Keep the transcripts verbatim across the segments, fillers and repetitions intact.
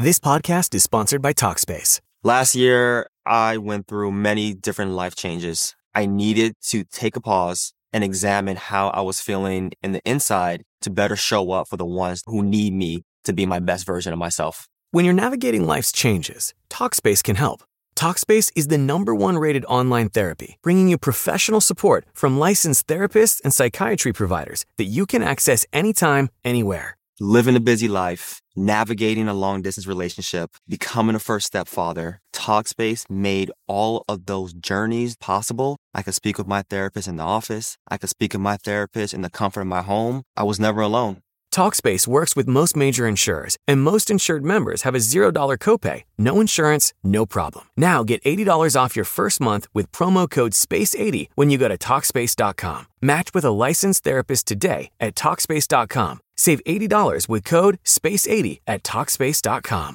This podcast is sponsored by Talkspace. Last year, I went through many different life changes. I needed to take a pause and examine how I was feeling in the inside to better show up for the ones who need me to be my best version of myself. When you're navigating life's changes, Talkspace can help. Talkspace is the number one rated online therapy, bringing you professional support from licensed therapists and psychiatry providers that you can access anytime, anywhere. Living a busy life, navigating a long-distance relationship, becoming a first-step father, Talkspace made all of those journeys possible. I could speak with my therapist in the office. I could speak with my therapist in the comfort of my home. I was never alone. Talkspace works with most major insurers, and most insured members have a zero dollars copay. No insurance, no problem. Now get eighty dollars off your first month with promo code space eighty when you go to Talkspace dot com. Match with a licensed therapist today at Talkspace dot com. Save eighty dollars with code space eighty at Talkspace dot com.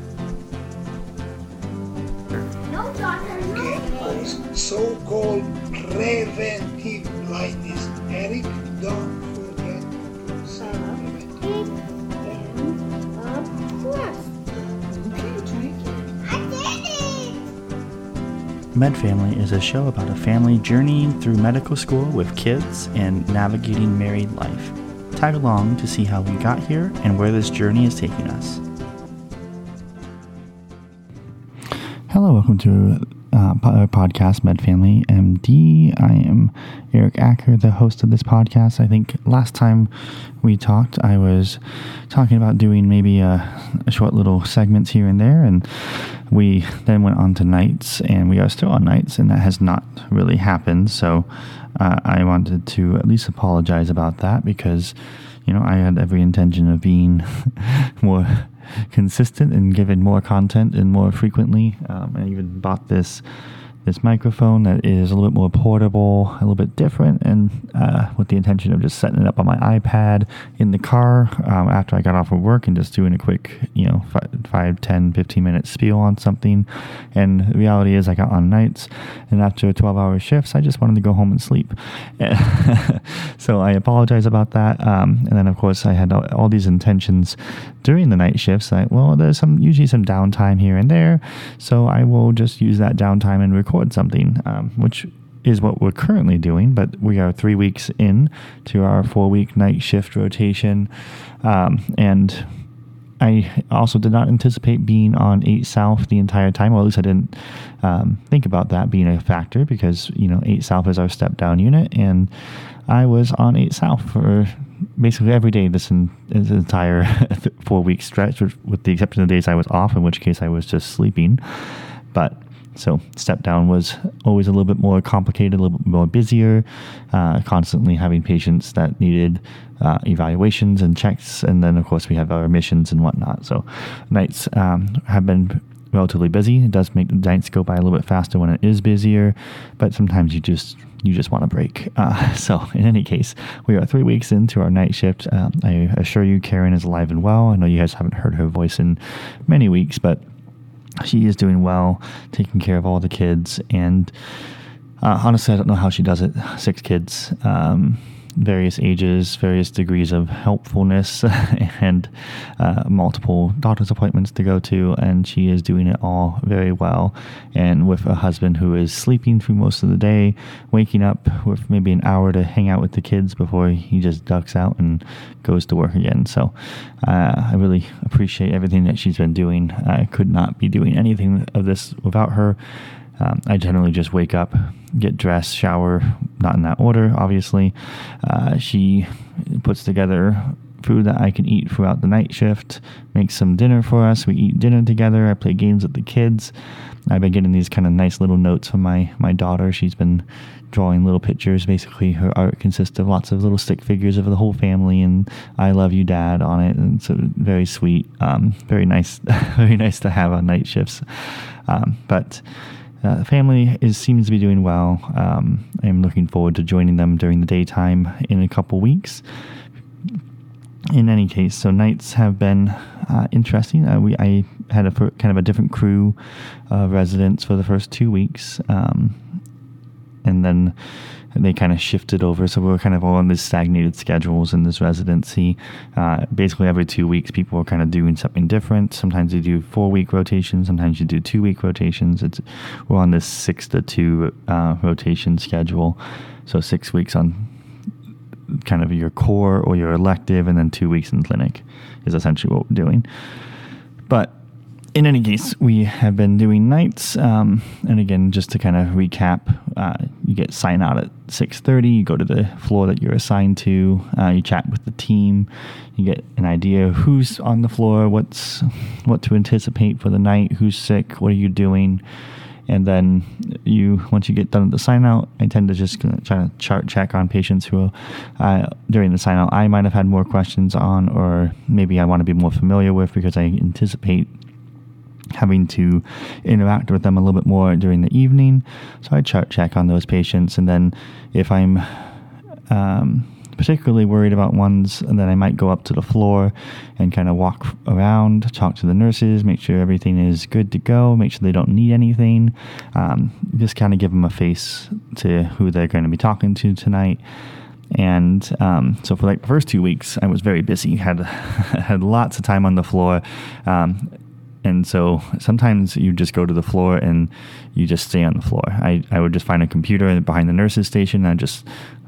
No, doctor, no. So-called preventive blindness. Eric, don't forget Sarah. Med Family is a show about a family journeying through medical school with kids and navigating married life. Tag along to see how we got here and where this journey is taking us. Hello, welcome to uh, podcast Med Family M D. I am Eric Acker, the host of this podcast. I think last time we talked, I was talking about doing maybe a, a short little segments here and there, and we then went on to nights, and we are still on nights, and that has not really happened. So uh, I wanted to at least apologize about that because, you know, I had every intention of being more consistent and giving more content and more frequently. Um, I even bought this this microphone that is a little bit more portable, a little bit different, and uh, with the intention of just setting it up on my iPad in the car um, after I got off of work and just doing a quick, you know, five, five, ten, fifteen minute spiel on something. And the reality is I got on nights, and after twelve hour shifts, I just wanted to go home and sleep. So I apologize about that. Um, and then, of course, I had all, all these intentions during the night shifts. Like, well, there's some usually some downtime here and there, so I will just use that downtime and record something, um, which is what we're currently doing, but we are three weeks in to our four-week night shift rotation, um, and I also did not anticipate being on eight South the entire time, or at least I didn't um, think about that being a factor, because, you know, eight South is our step-down unit, and I was on eight South for basically every day this, in, this entire four-week stretch, with the exception of the days I was off, in which case I was just sleeping. But so step down was always a little bit more complicated, a little bit more busier, uh, constantly having patients that needed uh, evaluations and checks. And then, of course, we have our admissions and whatnot. So nights um, have been relatively busy. It does make the nights go by a little bit faster when it is busier, but sometimes you just you just want a break. Uh, so in any case, we are three weeks into our night shift. Um, I assure you, Karen is alive and well. I know you guys haven't heard her voice in many weeks, but she is doing well, taking care of all the kids, and uh, honestly, I don't know how she does it. Six kids, um, various ages, various degrees of helpfulness, and uh, multiple doctor's appointments to go to, and she is doing it all very well, and with a husband who is sleeping through most of the day, waking up with maybe an hour to hang out with the kids before he just ducks out and goes to work again. So uh, I really appreciate everything that she's been doing. I could not be doing anything of this without her. Um, I generally just wake up, get dressed, shower, not in that order, obviously. Uh, she puts together food that I can eat throughout the night shift, makes some dinner for us. We eat dinner together. I play games with the kids. I've been getting these kind of nice little notes from my, my daughter. She's been drawing little pictures. Basically, her art consists of lots of little stick figures of the whole family and I love you, Dad, on it. And so very sweet, um, very nice, very nice to have on night shifts. Um, but Uh, the family is seems to be doing well. Um, I'm looking forward to joining them during the daytime in a couple weeks. In any case, so nights have been uh, interesting. Uh, we I had a kind of a different crew of residents for the first two weeks, um, and then they kind of shifted over. So we were kind of all on these stagnated schedules in this residency. Uh, basically every two weeks, people are kind of doing something different. Sometimes you do four week rotations. Sometimes you do two week rotations. It's, we're on this six to two uh, rotation schedule. So six weeks on kind of your core or your elective, and then two weeks in clinic is essentially what we're doing. But in any case, we have been doing nights, um, and again, just to kind of recap, uh, you get signed out at six thirty, you go to the floor that you're assigned to, uh, you chat with the team, you get an idea of who's on the floor, what's what to anticipate for the night, who's sick, what are you doing, and then you, once you get done with the sign out, I tend to just try to chart check on patients who, uh, during the sign out, I might have had more questions on, or maybe I want to be more familiar with because I anticipate having to interact with them a little bit more during the evening. So I chart check on those patients, and then if I'm um, particularly worried about ones, and then I might go up to the floor and kind of walk around, talk to the nurses, make sure everything is good to go, make sure they don't need anything, um, just kind of give them a face to who they're going to be talking to tonight. And um, so for like the first two weeks, I was very busy, had had lots of time on the floor. Um, And so sometimes you just go to the floor and you just stay on the floor. I, I would just find a computer behind the nurses station. I just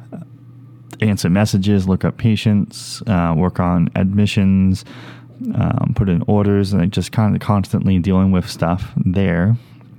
answer messages, look up patients, uh, work on admissions, um, put in orders, and I just kind of constantly dealing with stuff there.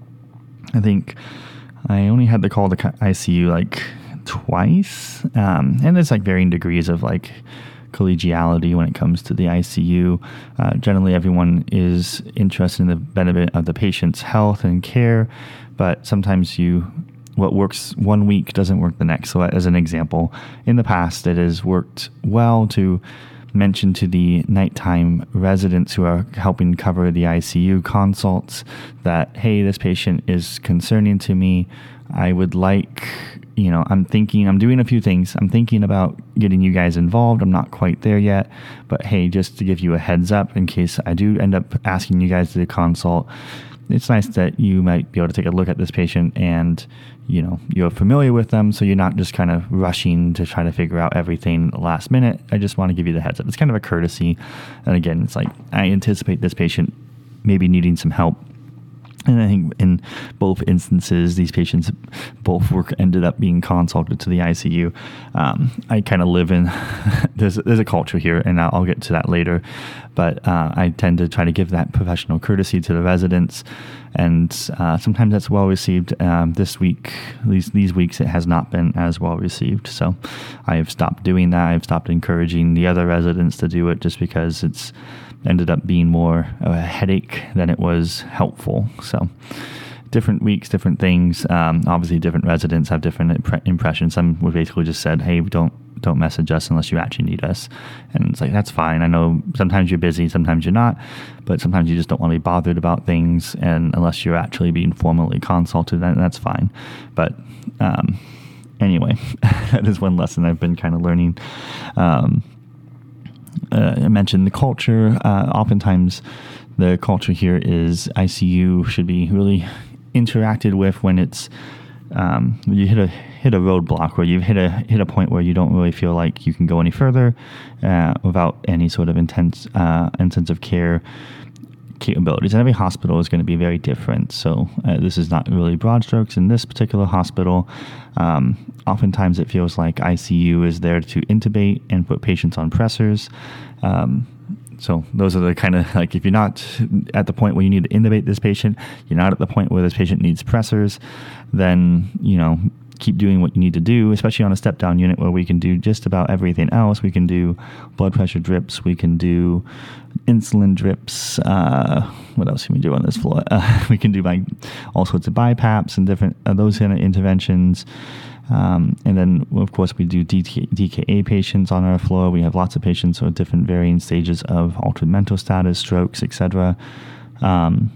I think I only had to call the I C U like twice. Um, and there's like varying degrees of like collegiality when it comes to the I C U. Uh, generally, everyone is interested in the benefit of the patient's health and care, but sometimes you, what works one week doesn't work the next. So as an example, in the past, it has worked well to mention to the nighttime residents who are helping cover the I C U consults that, hey, this patient is concerning to me. I would like, you know, I'm thinking, I'm doing a few things. I'm thinking about getting you guys involved. I'm not quite there yet, but hey, just to give you a heads up in case I do end up asking you guys to consult, it's nice that you might be able to take a look at this patient and, you know, you're familiar with them, so you're not just kind of rushing to try to figure out everything last minute. I just want to give you the heads up. It's kind of a courtesy. And again, it's like, I anticipate this patient maybe needing some help. And I think in both instances, these patients both were ended up being consulted to the I C U. Um, I kind of live in, there's, there's a culture here, and I'll, I'll get to that later. But uh, I tend to try to give that professional courtesy to the residents. And uh, sometimes that's well received. Um, this week, these, these weeks, it has not been as well received. So I have stopped doing that. I've stopped encouraging the other residents to do it just because it's ended up being more of a headache than it was helpful. So different weeks, different things. Um, obviously, different residents have different impre- impressions. Some would basically just said, hey, don't don't message us unless you actually need us. And it's like, that's fine. I know sometimes you're busy, sometimes you're not, but sometimes you just don't want to be bothered about things. And unless you're actually being formally consulted, then that's fine. But um, anyway, that is one lesson I've been kind of learning. Um, Uh, I mentioned the culture. Uh, oftentimes, the culture here is I C U should be really interacted with when it's um, when you hit a hit a roadblock, where you've hit a hit a point where you don't really feel like you can go any further uh, without any sort of intense uh, intensive care capabilities. And every hospital is going to be very different. So uh, this is not really broad strokes. In this particular hospital, um, oftentimes it feels like I C U is there to intubate and put patients on pressors. Um, so those are the kind of, like, if you're not at the point where you need to intubate this patient, you're not at the point where this patient needs pressors, then, you know, keep doing what you need to do, especially on a step-down unit where we can do just about everything else. We can do blood pressure drips. We can do insulin drips. Uh, what else can we do on this floor? Uh, we can do like all sorts of BiPAPs and different uh, those kind of interventions. Um, and then, of course, we do D K A patients on our floor. We have lots of patients with different varying stages of altered mental status, strokes, et cetera. Um,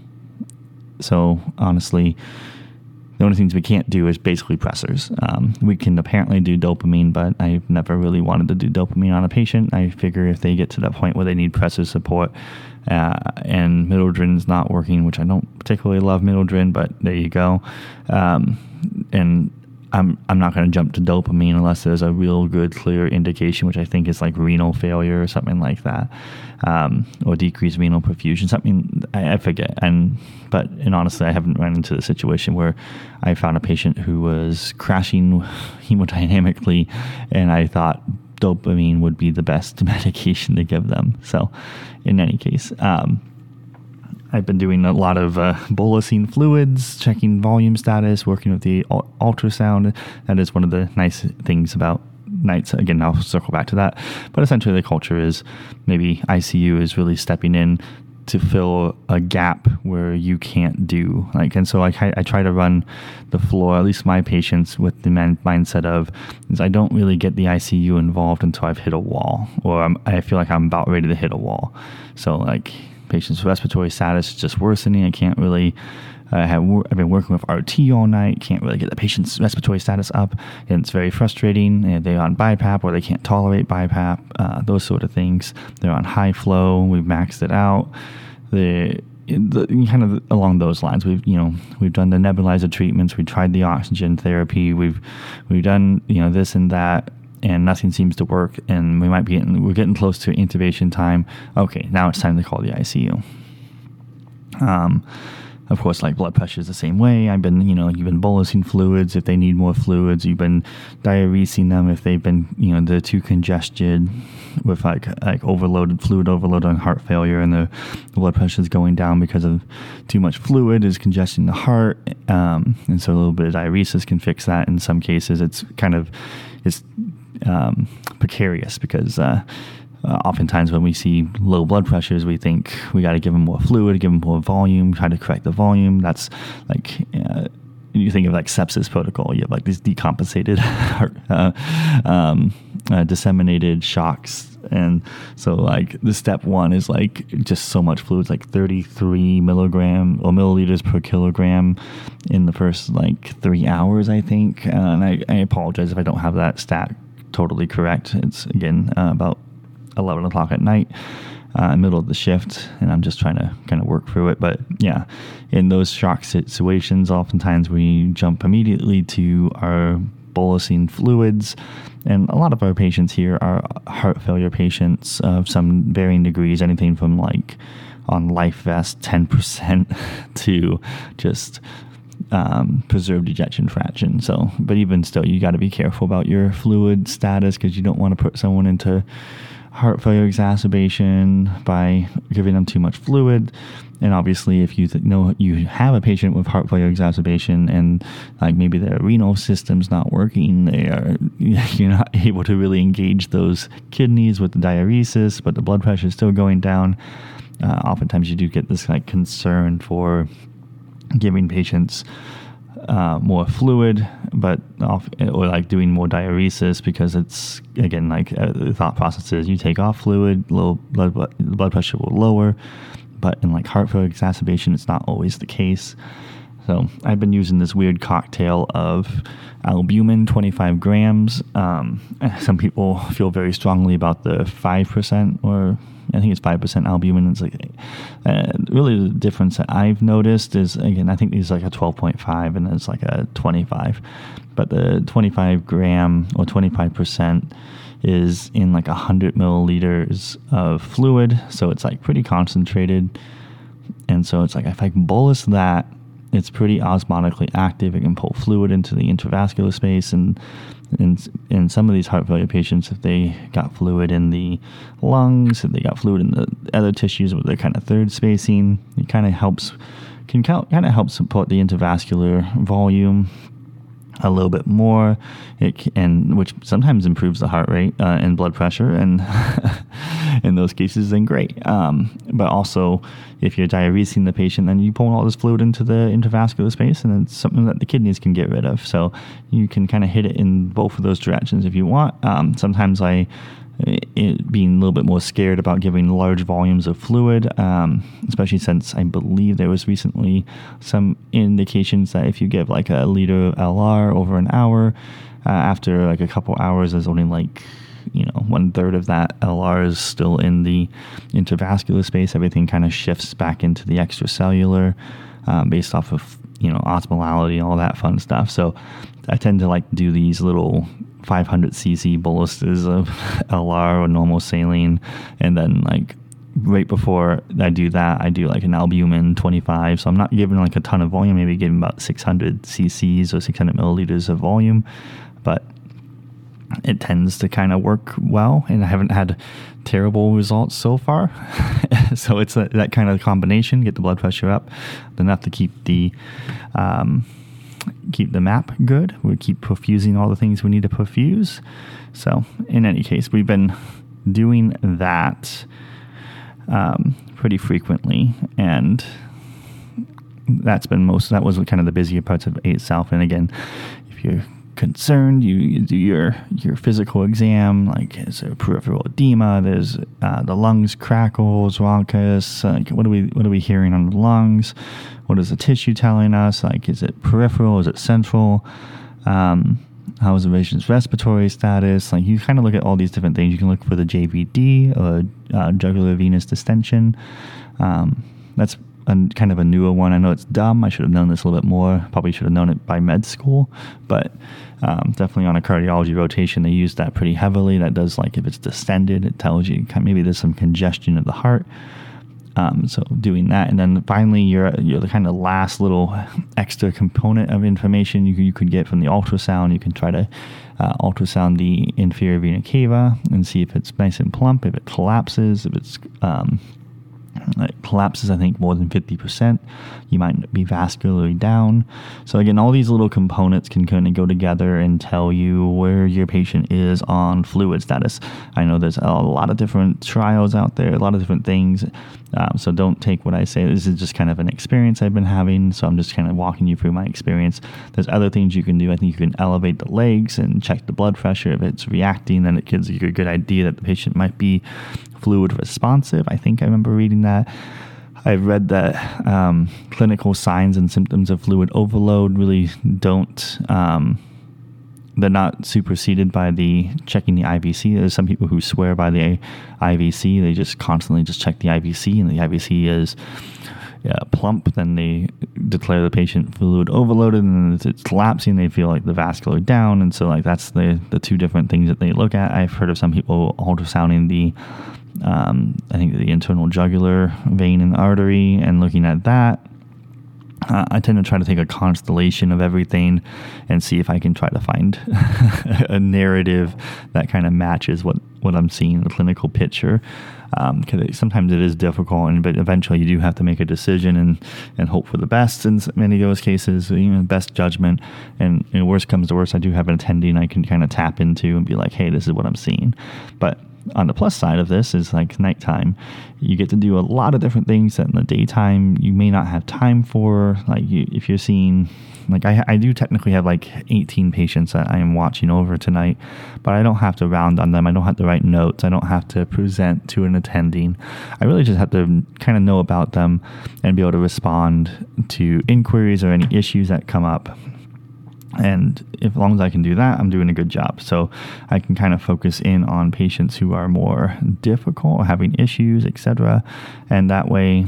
so honestly, the only things we can't do is basically pressors. Um, we can apparently do dopamine, but I've never really wanted to do dopamine on a patient. I figure if they get to that point where they need pressor support uh, and Midodrin's not working, which I don't particularly love Midodrin, but there you go. Um, and I'm I'm not going to jump to dopamine unless there's a real good clear indication, which I think is like renal failure or something like that, um, or decreased renal perfusion, something I, I forget. And but and honestly, I haven't run into the situation where I found a patient who was crashing hemodynamically, and I thought dopamine would be the best medication to give them. So, in any case. Um, I've been doing a lot of uh, bolusing fluids, checking volume status, working with the ultrasound. That is one of the nice things about nights. Again, I'll circle back to that. But essentially the culture is maybe I C U is really stepping in to fill a gap where you can't do. Like, and so like I, I try to run the floor, at least my patients, with the man, mindset of is I don't really get the I C U involved until I've hit a wall, or I'm, I feel like I'm about ready to hit a wall. So like, patient's respiratory status is just worsening. I can't really uh, have. I've been working with R T all night. Can't really get the patient's respiratory status up, and it's very frustrating. And they're on BiPAP, or they can't tolerate BiPAP. Uh, those sort of things. They're on high flow. We've maxed it out. The, the kind of along those lines. We've you know we've done the nebulizer treatments. We tried the oxygen therapy. We've we've done you know this and that. And nothing seems to work, and we might be getting, we're getting close to intubation time. Okay, now it's time to call the I C U. Um, of course, like blood pressure is the same way. I've been, you know, you've been bolusing fluids if they need more fluids. You've been diuresing them if they've been, you know, they're too congested with like like overloaded, fluid overload on heart failure, and the, the blood pressure is going down because of too much fluid is congesting the heart. Um, and so a little bit of diuresis can fix that. In some cases, it's kind of, it's, Um, precarious because uh, uh, oftentimes when we see low blood pressures, we think we got to give them more fluid, give them more volume, try to correct the volume. That's like uh, you think of like sepsis protocol. You have like these decompensated, uh, um, uh, disseminated shocks, and so like the step one is like just so much fluid, like thirty-three milligram or milliliters per kilogram in the first like three hours, I think. Uh, and I, I apologize if I don't have that stat totally correct. It's again uh, about eleven o'clock at night, uh, middle of the shift, and I'm just trying to kind of work through it. But yeah, in those shock situations, oftentimes we jump immediately to our bolusing fluids, and a lot of our patients here are heart failure patients of some varying degrees, anything from like on life vest ten percent to just Um, preserved ejection fraction. So, but even still, you got to be careful about your fluid status because you don't want to put someone into heart failure exacerbation by giving them too much fluid. And obviously, if you th- know you have a patient with heart failure exacerbation and like maybe their renal system's not working, they are you're not able to really engage those kidneys with the diuresis, but the blood pressure is still going down. Uh, oftentimes, you do get this like concern for giving patients uh, more fluid, but off, or like doing more diuresis because it's again like uh, the thought process is you take off fluid, low blood blood pressure will lower, but in like heart failure exacerbation, it's not always the case. So I've been using this weird cocktail of albumin, twenty-five grams. Um, some people feel very strongly about the five percent, or I think it's five percent albumin. It's like, uh, really the difference that I've noticed is, again, I think these like a twelve point five and it's like a twenty-five. But the twenty-five gram or twenty-five percent is in like one hundred milliliters of fluid. So it's like pretty concentrated. And so it's like if I can bolus that, it's pretty osmotically active. It can pull fluid into the intravascular space, and in in some of these heart failure patients, if they got fluid in the lungs, if they got fluid in the other tissues with their kind of third spacing, it kind of helps can kind of help support the intravascular volume a little bit more, it and which sometimes improves the heart rate uh, and blood pressure, and in those cases, then great. Um, but also, if you're diuresing the patient, then you pull all this fluid into the intravascular space, and it's something that the kidneys can get rid of. So you can kind of hit it in both of those directions if you want. Um, sometimes I. It, being a little bit more scared about giving large volumes of fluid, um, especially since I believe there was recently some indications that if you give like a liter of L R over an hour, uh, after like a couple hours, there's only like, you know, one third of that L R is still in the intravascular space. Everything kind of shifts back into the extracellular um, based off of you know, osmolality, all that fun stuff. So I tend to like do these little five hundred c c boluses of L R or normal saline, and then like right before I do that, I do like an albumin twenty-five. So I'm not giving like a ton of volume, maybe giving about six hundred c c's or six hundred milliliters of volume, but it tends to kind of work well, and I haven't had terrible results so far. So it's a, that kind of combination, get the blood pressure up enough to keep the um, keep the map good. We keep perfusing all the things we need to perfuse. So in any case, we've been doing that um, pretty frequently, and that's been most, that was kind of the busier parts of A itself. And again, if you're concerned, you, you do your your physical exam, like is there peripheral edema, there's uh, the lungs crackles, rhonchus, like what are we what are we hearing on the lungs, what is the tissue telling us, like is it peripheral, is it central, um, how is the patient's respiratory status, like you kind of look at all these different things. You can look for the J V D or uh, jugular venous distension. Um, that's a, kind of a newer one. I know it's dumb. I should have known this a little bit more. Probably should have known it by med school, but um, definitely on a cardiology rotation, they use that pretty heavily. That does, like, if it's distended, it tells you kind of maybe there's some congestion of the heart. Um, so doing that, and then finally, you're you're the kind of last little extra component of information you you could get from the ultrasound. You can try to uh, ultrasound the inferior vena cava and see if it's nice and plump, if it collapses, if it's um, it collapses, I think, more than fifty percent. You might be vascularly down. So again, all these little components can kind of go together and tell you where your patient is on fluid status. I know there's a lot of different trials out there, a lot of different things. Um, so don't take what I say. This is just kind of an experience I've been having. So I'm just kind of walking you through my experience. There's other things you can do. I think you can elevate the legs and check the blood pressure. If it's reacting, then it gives you a good idea that the patient might be fluid responsive. I think I remember reading that. I've read that um, clinical signs and symptoms of fluid overload really don't, um, they're not superseded by the checking the I V C. There's some people who swear by the I V C. They just constantly just check the I V C, and the I V C is yeah, plump, then they declare the patient fluid overloaded, and then it's collapsing, they feel like the vascular down. And so like that's the, the two different things that they look at. I've heard of some people ultrasounding the Um, I think the internal jugular vein and artery and looking at that. Uh, I tend to try to take a constellation of everything and see if I can try to find a narrative that kind of matches what, what I'm seeing in the clinical picture. Because um, sometimes it is difficult, and but eventually you do have to make a decision and, and hope for the best in many of those cases, even best judgment. And you know, worst comes to worst, I do have an attending I can kind of tap into and be like, hey, this is what I'm seeing. But on the plus side of this is like nighttime. You get to do a lot of different things that in the daytime you may not have time for. Like you, if you're seeing, like I, I do technically have like eighteen patients that I am watching over tonight, but I don't have to round on them. I don't have to write notes. I don't have to present to an attending. I really just have to kind of know about them and be able to respond to inquiries or any issues that come up. And if, as long as I can do that, I'm doing a good job. So I can kind of focus in on patients who are more difficult, having issues, et cetera. And that way,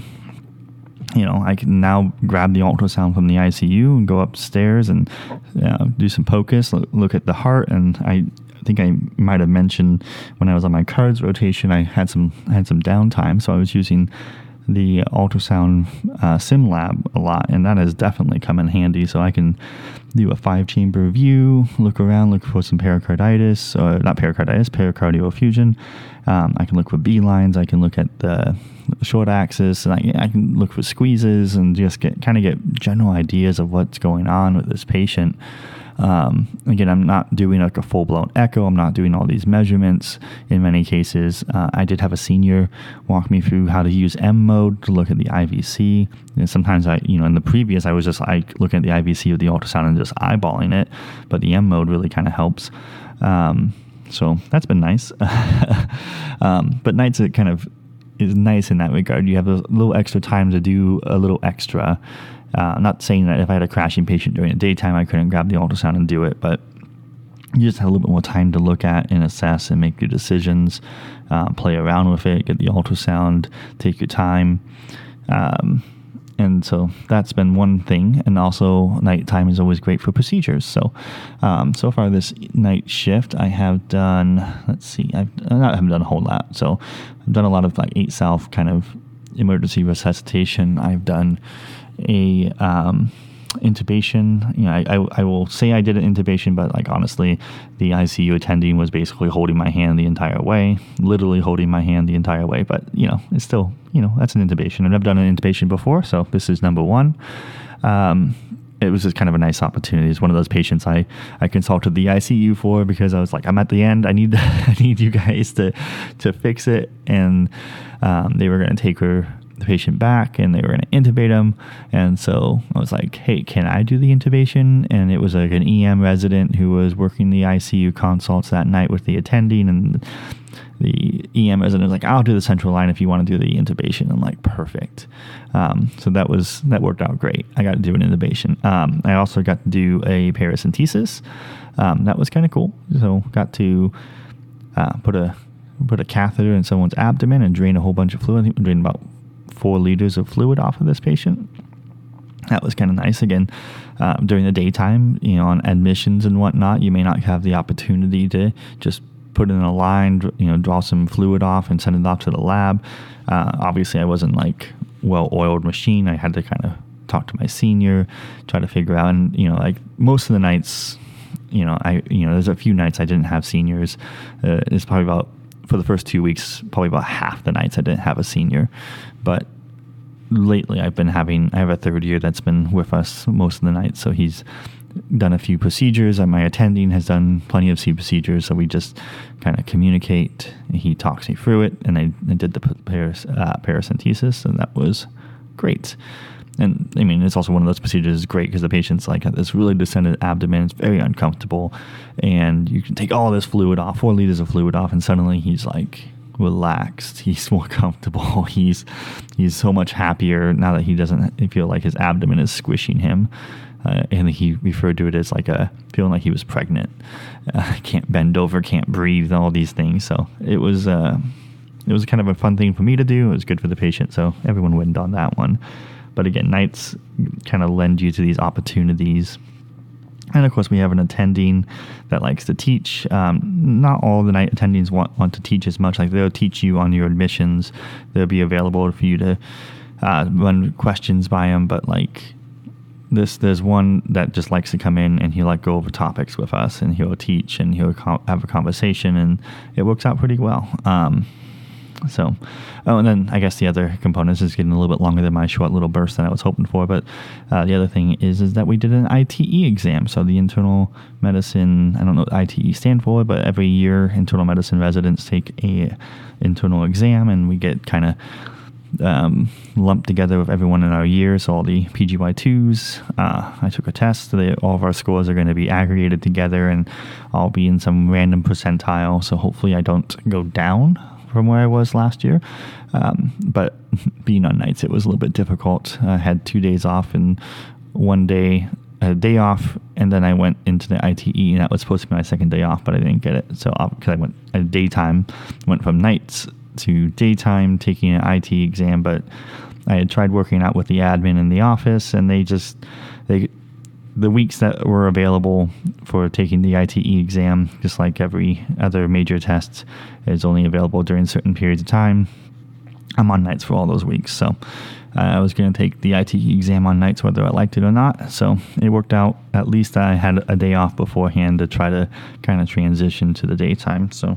you know, I can now grab the ultrasound from the I C U and go upstairs and you know, do some POCUS, look at the heart. And I think I might have mentioned when I was on my cards rotation, I had some I had some downtime, so I was using the ultrasound uh, sim lab a lot, and that has definitely come in handy. So I can do a five chamber view, look around, look for some pericarditis, or not pericarditis, pericardial effusion. Um, I can look for B lines. I can look at the short axis, and I, I can look for squeezes and just get kind of get general ideas of what's going on with this patient. Um, again, I'm not doing like a full-blown echo. I'm not doing all these measurements in many cases. Uh, I did have a senior walk me through how to use M mode to look at the I V C. And sometimes I, you know, in the previous, I was just like looking at the I V C of the ultrasound and just eyeballing it, but the M mode really kind of helps. Um, so that's been nice. um, but nights it kind of is nice in that regard. You have a little extra time to do a little extra. Uh, I'm not saying that if I had a crashing patient during the daytime, I couldn't grab the ultrasound and do it, but you just have a little bit more time to look at and assess and make your decisions, um, play around with it, get the ultrasound, take your time. Um, and And so that's been one thing. And also nighttime is always great for procedures. So, um, so far this night shift, I have done, let's see, I've, I haven't done a whole lot. So I've done a lot of like eight South kind of emergency resuscitation. I've done a, um, intubation. You know, I, I I will say I did an intubation, but like honestly, the I C U attending was basically holding my hand the entire way, literally holding my hand the entire way. But you know, it's still, you know, that's an intubation. I've never done an intubation before, so this is number one. Um, it was just kind of a nice opportunity. It's one of those patients I, I consulted the I C U for because I was like, I'm at the end. I need I need you guys to to fix it, and um, they were going to take her. The patient back, and they were going to intubate him. And so I was like, hey, can I do the intubation? And it was like an E M resident who was working the I C U consults that night with the attending, and the E M resident was like, I'll do the central line if you want to do the intubation. I'm like, perfect. Um, so that was that worked out great. I got to do an intubation. Um, I also got to do a paracentesis. Um, that was kind of cool. So got to uh, put a put a catheter in someone's abdomen and drain a whole bunch of fluid. I think we drained about four liters of fluid off of this patient. That was kind of nice. Again, uh, during the daytime, you know, on admissions and whatnot, you may not have the opportunity to just put in a line, you know, draw some fluid off and send it off to the lab. Uh, obviously, I wasn't like well-oiled machine. I had to kind of talk to my senior, try to figure out, and you know, like most of the nights, you know, I, you know, there's a few nights I didn't have seniors. Uh, it's probably about for the first two weeks, probably about half the nights I didn't have a senior. But lately I've been having, I have a third year that's been with us most of the nights. So he's done a few procedures, and my attending has done plenty of C procedures. So we just kind of communicate. He talks me through it, and I, I did the paras, uh, paracentesis, and that was great. And I mean, it's also one of those procedures is great because the patient's like at this really distended abdomen. It's very uncomfortable, and you can take all this fluid off, four liters of fluid off, and suddenly he's like relaxed. He's more comfortable. He's he's so much happier now that he doesn't feel like his abdomen is squishing him. Uh, and he referred to it as like a feeling like he was pregnant. Uh, can't bend over, can't breathe, all these things. So it was uh, it was kind of a fun thing for me to do. It was good for the patient. So everyone went on that one. But again, nights kind of lend you to these opportunities. And of course, we have an attending that likes to teach. Um, not all the night attendings want, want to teach as much. Like they'll teach you on your admissions. They'll be available for you to uh, run questions by them. But like this, there's one that just likes to come in and he'll like go over topics with us, and he'll teach and he'll co- have a conversation, and it works out pretty well. Um, So, oh, and then I guess the other components is getting a little bit longer than my short little burst that I was hoping for. But uh, the other thing is is that we did an I T E exam. So the internal medicine, I don't know what I T E stand for, but every year internal medicine residents take a internal exam, and we get kind of um, lumped together with everyone in our year. So all the P G Y twos, uh, I took a test. So they, all of our scores are going to be aggregated together, and I'll be in some random percentile. So hopefully I don't go down from where I was last year. Um, but being on nights, it was a little bit difficult. I had two days off, and one day, a day off, and then I went into the I T E, and that was supposed to be my second day off, but I didn't get it. So, because I went at daytime, went from nights to daytime, taking an I T E exam, but I had tried working out with the admin in the office, and they just, they, the weeks that were available for taking the I T E exam, just like every other major test, is only available during certain periods of time. I'm on nights for all those weeks. So uh, I was going to take the I T E exam on nights whether I liked it or not. So it worked out. At least I had a day off beforehand to try to kind of transition to the daytime. So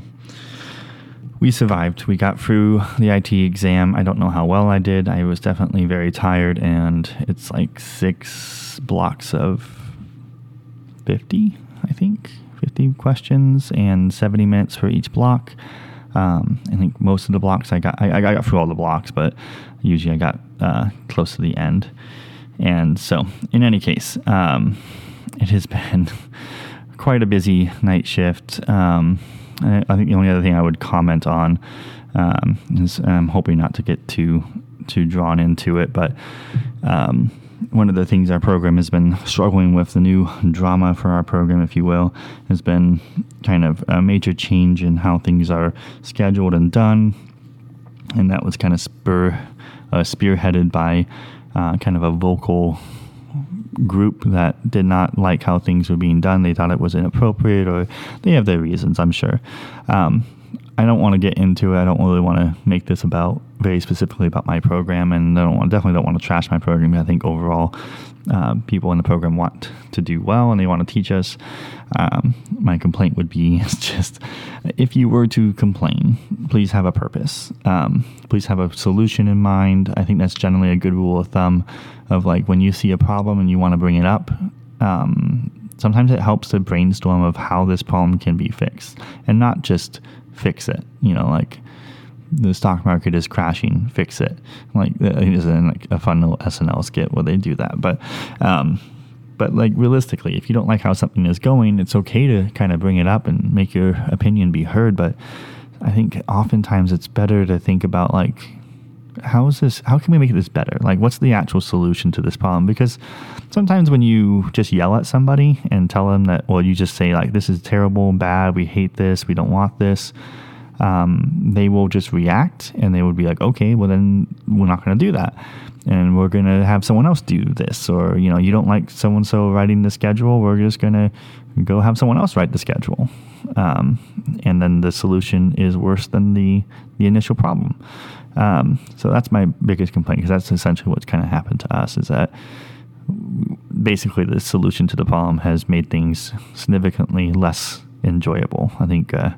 we survived. We got through the I T E exam. I don't know how well I did. I was definitely very tired, and it's like six blocks of fifty, I think, fifty questions and seventy minutes for each block. Um, I think most of the blocks I got, I, I got through all the blocks, but usually I got uh, close to the end. And so, in any case, um, it has been quite a busy night shift. Um, I, I think the only other thing I would comment on um, is I'm hoping not to get too too drawn into it, but um, one of the things our program has been struggling with, the new drama for our program, if you will, has been kind of a major change in how things are scheduled and done. And that was kind of spur, uh, spearheaded by uh, kind of a vocal group that did not like how things were being done. They thought it was inappropriate, or they have their reasons, I'm sure. Um, I don't want to get into it. I don't really want to make this about very specifically about my program, and I don't want, definitely don't want to trash my program. I think overall, uh, people in the program want to do well and they want to teach us. Um, my complaint would be just, if you were to complain, please have a purpose. Um, please have a solution in mind. I think that's generally a good rule of thumb of like when you see a problem and you want to bring it up. Um, sometimes it helps to brainstorm of how this problem can be fixed, and not just fix it, you know, like the stock market is crashing, fix it. Like, there's like a fun little S N L skit where they do that. But, um, but like realistically, if you don't like how something is going, it's okay to kind of bring it up and make your opinion be heard. But I think oftentimes it's better to think about like, how is this, how can we make this better? Like, what's the actual solution to this problem? Because sometimes when you just yell at somebody and tell them that, or you just say like, this is terrible, bad, we hate this, we don't want this, um, they will just react and they would be like, okay, well then we're not going to do that. And we're going to have someone else do this. Or, you know, you don't like so-and-so writing the schedule, we're just going to go have someone else write the schedule. Um, and then the solution is worse than the, the initial problem. Um, so that's my biggest complaint, because that's essentially what's kind of happened to us, is that basically the solution to the problem has made things significantly less enjoyable. I think uh,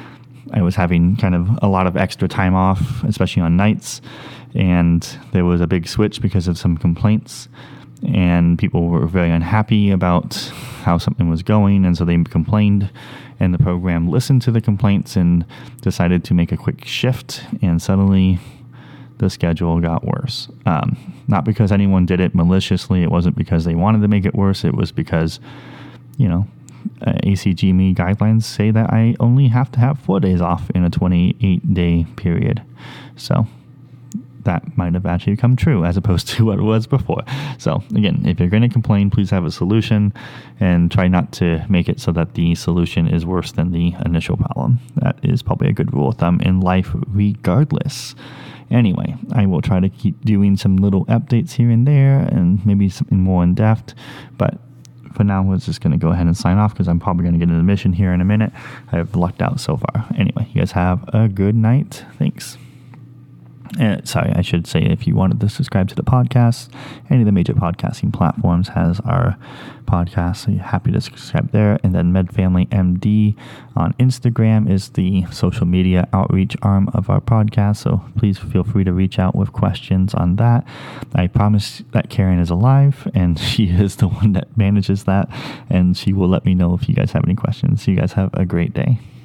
I was having kind of a lot of extra time off, especially on nights, and there was a big switch because of some complaints, and people were very unhappy about how something was going, and so they complained, and the program listened to the complaints and decided to make a quick shift, and suddenly the schedule got worse. Um, not because anyone did it maliciously. It wasn't because they wanted to make it worse. It was because, you know, uh, A C G M E guidelines say that I only have to have four days off in a twenty-eight day period. So that might have actually come true as opposed to what it was before. So again, if you're going to complain, please have a solution and try not to make it so that the solution is worse than the initial problem. That is probably a good rule of thumb in life regardless. Anyway, I will try to keep doing some little updates here and there and maybe something more in depth, but for now, we're just going to go ahead and sign off because I'm probably going to get an admission here in a minute. I've lucked out so far. Anyway, you guys have a good night. Thanks. Uh, sorry, I should say, if you wanted to subscribe to the podcast, any of the major podcasting platforms has our podcast, so you're happy to subscribe there. And then MedFamily M D on Instagram is the social media outreach arm of our podcast, so please feel free to reach out with questions on that. I promise that Karen is alive, and she is the one that manages that, and she will let me know if you guys have any questions. So you guys have a great day.